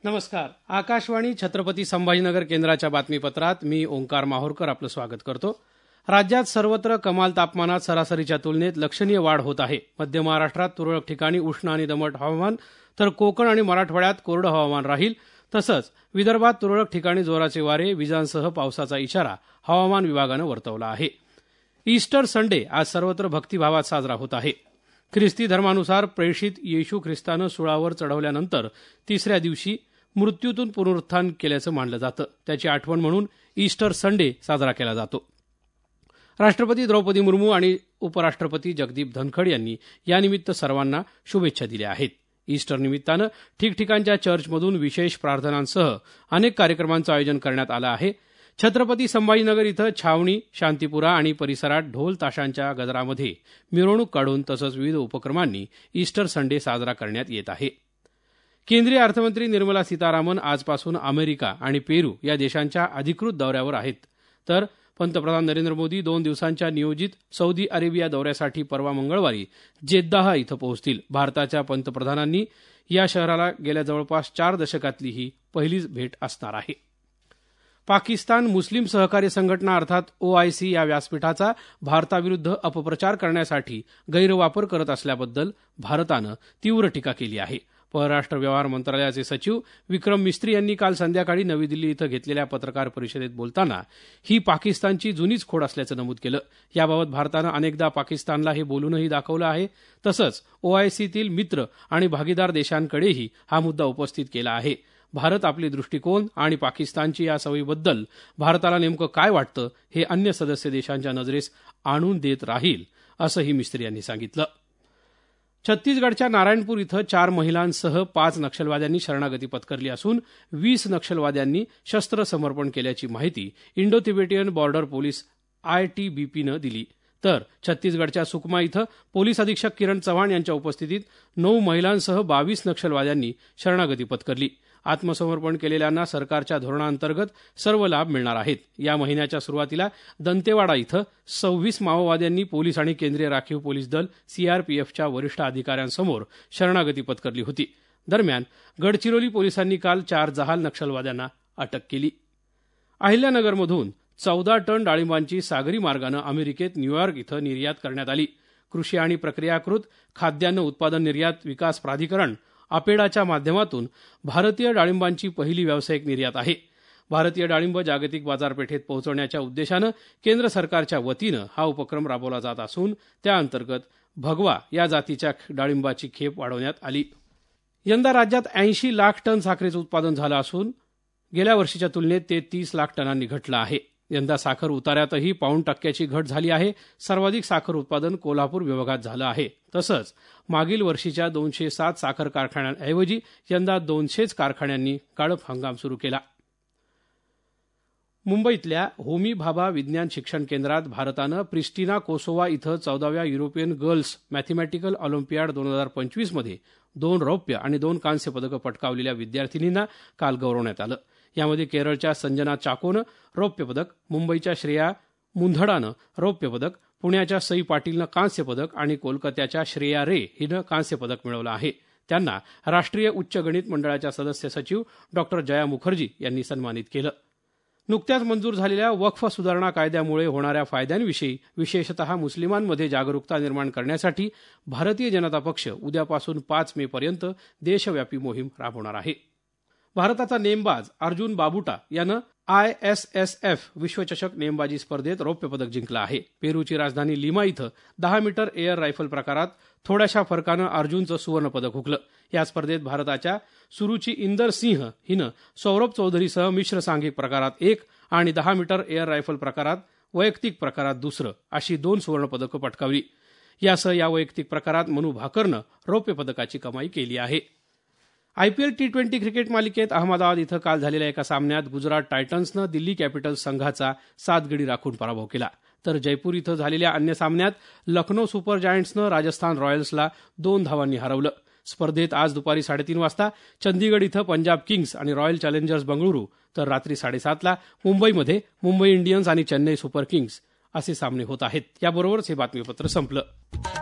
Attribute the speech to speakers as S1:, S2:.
S1: नमस्कार. आकाशवाणी छत्रपती संभाजीनगर केंद्राच्या बातमीपत्रात मी ओंकार माहूरकर आपलं स्वागत करतो. राज्यात सर्वत्र कमाल तापमानात सरासरीच्या तुलनेत लक्षणीय वाढ होत आहे. मध्य महाराष्ट्रात तुरळक ठिकाणी उष्ण आणि दमट हवामान, तर कोकण आणि मराठवाड्यात कोरडं हवामान राहील. तसंच विदर्भात तुरळक ठिकाणी जोराचे वारे, विजांसह पावसाचा इशारा हवामान विभागानं वर्तवला आहे. ईस्टर संडे आज सर्वत्र भक्तिभावात साजरा होत आहे. ख्रिस्ती धर्मानुसार प्रेषित येशू ख्रिस्तानं सुळावर चढवल्यानंतर तिसऱ्या दिवशी मृत्यूतून पुनरुत्थान केल्याचं मानलं जातं. त्याची आठवण म्हणून ईस्टर संडे साजरा केला जातो. राष्ट्रपती द्रौपदी मुर्मू आणि उपराष्ट्रपती जगदीप धनखड यांनी यानिमित्त सर्वांना शुभेच्छा दिल्या आहेत. ईस्टर निमित्तानं ठिकठिकाणच्या चर्चमधून विशेष प्रार्थनांसह अनेक कार्यक्रमांचं आयोजन करण्यात आलं आहे. छत्रपती संभाजीनगर इथं छावणी, शांतीपुरा आणि परिसरात ढोल ताशांच्या गजरामध्ये मिरवणूक काढून तसंच विविध उपक्रमांनी ईस्टर संडे साजरा करण्यात येत आहे. केंद्रीय अर्थमंत्री निर्मला सीतारामन आजपासून अमेरिका आणि पेरू या देशांच्या अधिकृत दौऱ्यावर आहेत. तर पंतप्रधान नरेंद्र मोदी 2 दिवसांच्या नियोजित सौदी अरेबिया दौऱ्यासाठी परवा मंगळवारी जेद्दाह इथं पोहोचतील. भारताच्या पंतप्रधानांनी या शहराला गेल्या जवळपास 4 दशकातली ही पहिलीच भेट असणार आहे. पाकिस्तान मुस्लिम सहकार्य संघटना अर्थात OIC या व्यासपीठाचा भारताविरुद्ध अपप्रचार करण्यासाठी गैरवापर करत असल्याबद्दल भारतानं तीव्र टीका केली आहे. परराष्ट्र व्यवहार मंत्रालयाचे सचिव विक्रम मिस्त्री यांनी काल संध्याकाळी नवी दिल्ली इथं घेतलेल्या पत्रकार परिषदेत बोलताना ही पाकिस्तानची जुनीच खोड असल्याचं नमूद केलं. याबाबत भारतानं अनेकदा पाकिस्तानला हे बोलूनही दाखवलं आहे. तसंच OICतील मित्र आणि भागीदार देशांकडेही हा मुद्दा उपस्थित केला आहे. भारत आपले दृष्टिकोन आणि पाकिस्तानची या सवयीबद्दल भारताला नेमकं काय वाटतं हे अन्य सदस्य देशांच्या नजरेस आणून देत राहील, असंही मिस्त्री यांनी सांगितलं. छत्तीसगडच्या नारायणपूर इथं 4 महिलांसह 5 नक्षलवाद्यांनी शरणागती पत्करली असून 20 नक्षलवाद्यांनी शस्त्र समर्पण केल्याची माहिती इंडो तिबेटियन बॉर्डर पोलीस ITBPनं दिली. तर छत्तीसगडच्या सुकमा इथं पोलीस अधीक्षक किरण चव्हाण यांच्या उपस्थितीत 9 महिलांसह 22 नक्षलवाद्यांनी शरणागती पत्करली. आत्मसमर्पण केलेल्यांना सरकारच्या धोरणांतर्गत सर्व लाभ मिळणार आहेत. या महिन्याच्या सुरुवातीला दंतेवाडा इथं 26 माओवाद्यांनी पोलीस आणि केंद्रीय राखीव पोलीस दल CRPFच्या वरिष्ठ अधिकाऱ्यांसमोर शरणागती पत्करली होती. दरम्यान गडचिरोली पोलिसांनी काल 4 जहाल नक्षलवाद्यांना अटक केली. अहिल्यानगरमधून 14 टन डाळिंबांची सागरी मार्गानं अमेरिकेत न्यूयॉर्क इथं निर्यात करण्यात आली. कृषी आणि प्रक्रियाकृत खाद्यान्न उत्पादन निर्यात विकास प्राधिकरण अपेडाच्या माध्यमातून भारतीय डाळिंबांची पहिली व्यावसायिक निर्यात आहे. भारतीय डाळिंब जागतिक बाजारपेठेत पोहोचवण्याच्या उद्देशानं केंद्र सरकारच्या वतीनं हा उपक्रम राबवला जात असून त्याअंतर्गत भगवा या जातीच्या डाळिंबाची खेप वाढवण्यात आली. यंदा राज्यात 80 लाख टन साखरेचं उत्पादन झालं असून गेल्या वर्षीच्या तुलनेत ते 30 लाख टनांनी घटलं आहे. यंदा साखर उतार्यातही 0.5% घट झाली आहे. सर्वाधिक साखर उत्पादन कोल्हापूर विभागात झालं आहे. तसंच मागील वर्षीच्या 207 साखर कारखान्यांऐवजी यंदा 200 कारखान्यांनी गाळप हंगाम सुरू केला. मुंबईतल्या होमी भाभा विज्ञान शिक्षण केंद्रात भारतानं प्रिस्टिना कोसोवा इथं 14व्या युरोपियन गर्ल्स मॅथमॅटिकल ऑलिम्पियाड 2025 मध्ये 2 रौप्य आणि 2 कांस्य पदकं पटकावलेल्या विद्यार्थिनींना काल गौरवण्यात आलं. यामध्ये केरळच्या संजना चाकोनं रौप्य पदक, मुंबईच्या श्रेया मुंधडानं रौप्य पदक, पुण्याच्या सई पाटीलनं कांस्य पदक आणि कोलकात्याच्या श्रेया रे हिनं कांस्य पदक मिळवलं आहे. त्यांना राष्ट्रीय उच्च गणित मंडळाच्या सदस्य सचिव डॉ. जया मुखर्जी यांनी सन्मानित केलं. नुकत्याच मंजूर झालेल्या वक्फ सुधारणा कायद्यामुळे होणाऱ्या फायद्यांविषयी विशेषतः मुस्लिमांमध्ये जागरूकता निर्माण करण्यासाठी भारतीय जनता पक्ष उद्यापासून 5 मे पर्यंत देशव्यापी मोहीम राबवणार आहे. भारताचा नेमबाज अर्जुन बाबुटा यानं ISSF विश्वचषक नेमबाजी स्पर्धेत रौप्य पदक जिंकलं आहे. पेरूची राजधानी लिमा इथं 10 मीटर एअर रायफल प्रकारात थोड्याशा फरकानं अर्जुनचं सुवर्ण पदक हुकलं. या स्पर्धेत भारताच्या सुरुची इंदर सिंह हिनं सौरभ चौधरीसह मिश्र सांघिक प्रकारात 1 आणि 10 मीटर एअर रायफल प्रकारात वैयक्तिक प्रकारात दुसरं अशी 2 सुवर्ण पदकं पटकावली. यासह या वैयक्तिक प्रकारात मनु भाकरनं रौप्य पदकाची कमाई केली आहे. IPL T20 क्रिकेट मालिकेत अहमदाबाद इथं काल झालेल्या एका सामन्यात गुजरात टायटन्सनं दिल्ली कॅपिटल्स संघाचा 7 गडी राखून पराभव केला. तर जयपूर इथं झालेल्या अन्य सामन्यात लखनौ सुपर जायंट्सनं राजस्थान रॉयल्सला 2 धावांनी हरवलं. स्पर्धेत आज दुपारी 3:30 वाजता चंदीगड इथं पंजाब किंग्स आणि रॉयल चॅलेंजर्स बंगळुरू, तर रात्री 7:30ला मुंबईमध्ये मुंबई इंडियन्स आणि चेन्नई सुपर किंग्स असे सामने होत आहेत. याबरोबरच हे बातमीपत्र संपलं.